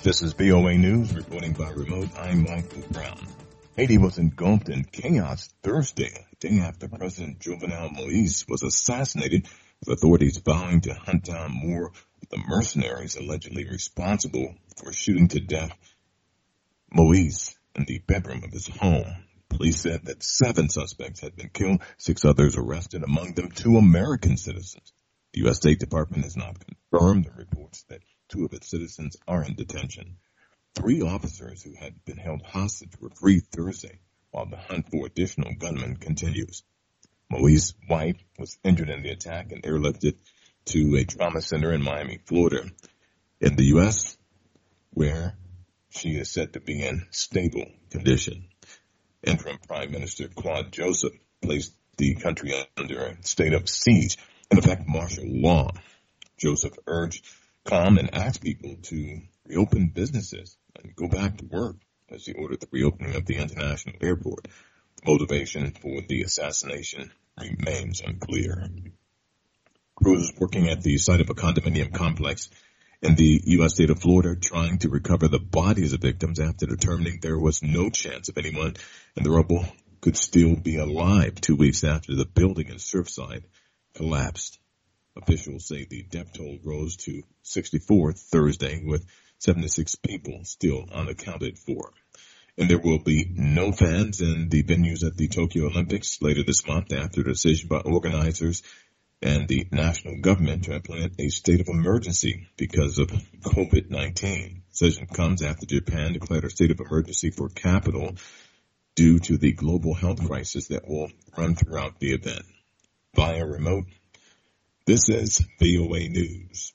This is VOA News, reporting by remote. I'm Michael Brown. Haiti was engulfed in chaos Thursday, a day after President Jovenel Moise was assassinated, with authorities vowing to hunt down more of the mercenaries allegedly responsible for shooting to death Moise in the bedroom of his home. Police said that 7 suspects had been killed, 6 others arrested, among them 2 American citizens. The U.S. State Department has not confirmed the reports that 2 of its citizens are in detention. 3 officers who had been held hostage were freed Thursday, while the hunt for additional gunmen continues. Moise's wife was injured in the attack and airlifted to a trauma center in Miami, Florida, in the U.S., where she is said to be in stable condition. Interim Prime Minister Claude Joseph placed the country under a state of siege, in effect martial law. Joseph urged calm and asked people to reopen businesses and go back to work as he ordered the reopening of the international airport. The motivation for the assassination remains unclear. Crews working at the site of a condominium complex in the U.S. state of Florida trying to recover the bodies of victims after determining there was no chance of anyone in the rubble could still be alive 2 weeks after the building in Surfside collapsed. Officials say the death toll rose to 64 Thursday, with 76 people still unaccounted for. And there will be no fans in the venues at the Tokyo Olympics later this month after a decision by organizers and the national government to implement a state of emergency because of COVID-19. The decision comes after Japan declared a state of emergency for capital due to the global health crisis that will run throughout the event. Via remote, this is VOA News.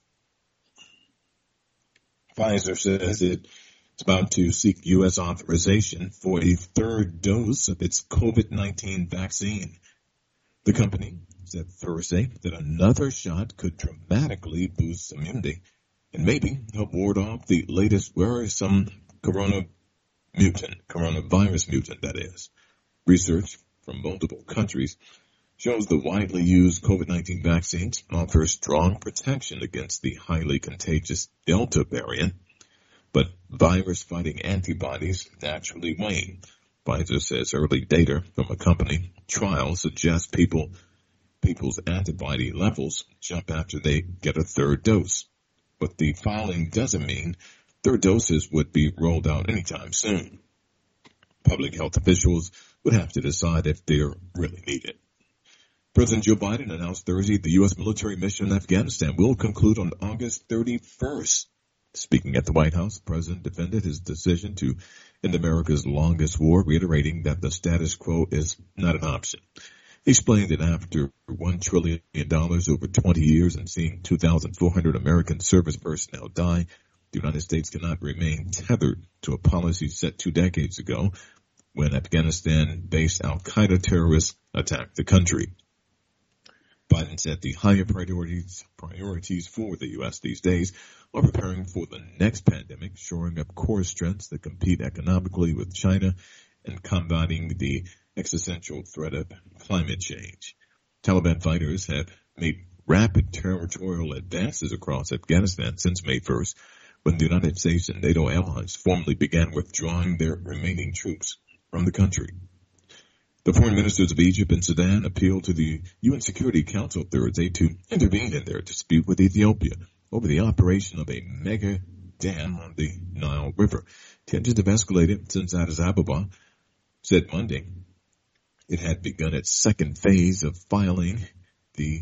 Pfizer says it's about to seek U.S. authorization for a 3rd dose of its COVID-19 vaccine. The company said Thursday that another shot could dramatically boost immunity and maybe help ward off the latest worrisome coronavirus mutant, that is. Research from multiple countries shows the widely used COVID-19 vaccines offer strong protection against the highly contagious Delta variant, but virus-fighting antibodies naturally wane. Pfizer says early data from a company trial suggests people's antibody levels jump after they get a 3rd dose. But the filing doesn't mean 3rd doses would be rolled out anytime soon. Public health officials would have to decide if they're really needed. President Joe Biden announced Thursday the U.S. military mission in Afghanistan will conclude on August 31st. Speaking at the White House, the president defended his decision to end America's longest war, reiterating that the status quo is not an option. He explained that after $1 trillion over 20 years and seeing 2,400 American service personnel die, the United States cannot remain tethered to a policy set 2 decades ago when Afghanistan-based al-Qaeda terrorists attacked the country. Biden said the higher priorities for the U.S. these days are preparing for the next pandemic, shoring up core strengths that compete economically with China, and combating the existential threat of climate change. Taliban fighters have made rapid territorial advances across Afghanistan since May 1st, when the United States and NATO allies formally began withdrawing their remaining troops from the country. The foreign ministers of Egypt and Sudan appealed to the UN Security Council Thursday to intervene in their dispute with Ethiopia over the operation of a mega dam on the Nile River. Tensions have escalated since Addis Ababa said Monday it had begun its 2nd phase of filling the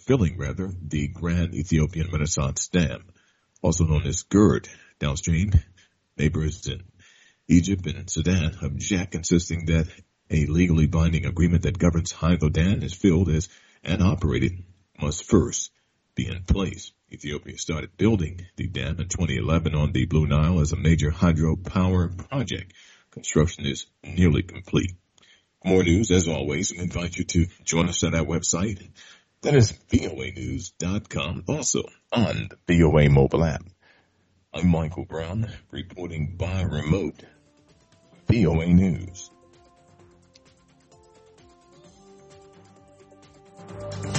Grand Ethiopian Renaissance Dam, also known as GERD. Downstream, neighbors in Egypt and Sudan object, insisting that a legally binding agreement that governs how the dam is filled as and operated must first be in place. Ethiopia started building the dam in 2011 on the Blue Nile as a major hydropower project. Construction is nearly complete. For more news, as always, we invite you to join us at our website. That is voanews.com, also on the VOA mobile app. I'm Michael Brown, reporting by remote. VOA News.